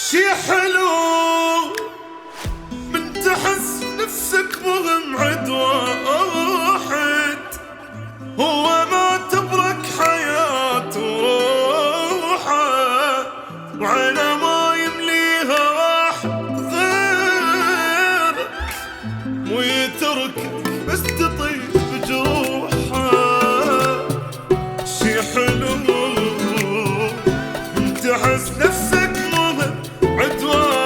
شي حلو من تحس نفسك مهم عد واحد، هو ما تبرك حياة روحه، وعينه ما يمليها واحد غيرك، ويتركك بس تطيب بجروحه. شي حلو من تحس نفسك مهم عد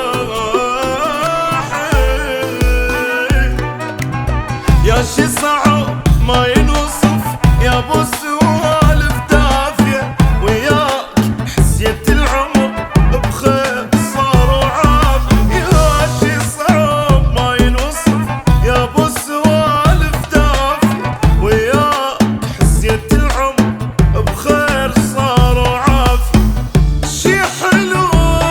واحد، يا شي صعب ما ينوصف يا ابو سوالف دافية، وياك حسيت العمر بخير صار وعافية. يا شي صعب ما ينوصف يا ابو سوالف دافية، وياك حسيت العمر بخير صار وعافية. شي حلو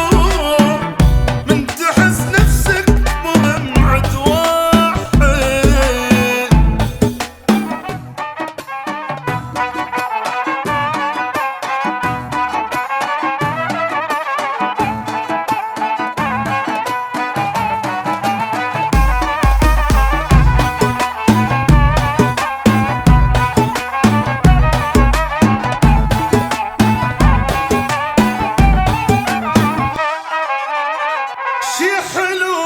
من تحس نفسك مهم عد واحد. شي حلو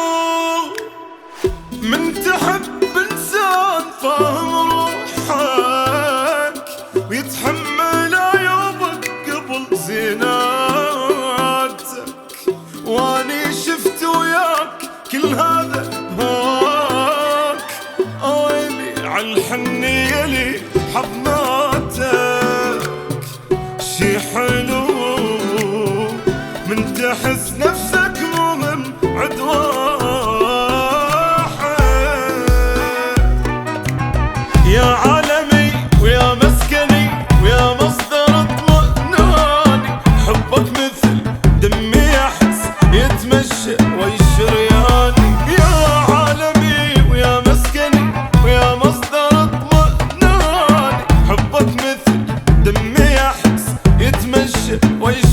من تحب انسان فاهم روحك، ويتحمل عيوبك قبل زيناتك، واني شفت وياك كل هذا هواك، ويلي عالحنية لي حضناتك. شي حلو من تحس نفسك مهم عد واحد، يا عالمي ويا مسكني ويا مصدر اطمئناني، حبك مثل دمي يحس يتمشى ويشرياني. يا عالمي ويا مسكني ويا مصدر اطمئناني، حبك مثل دمي يحس يتمشى ويشرياني.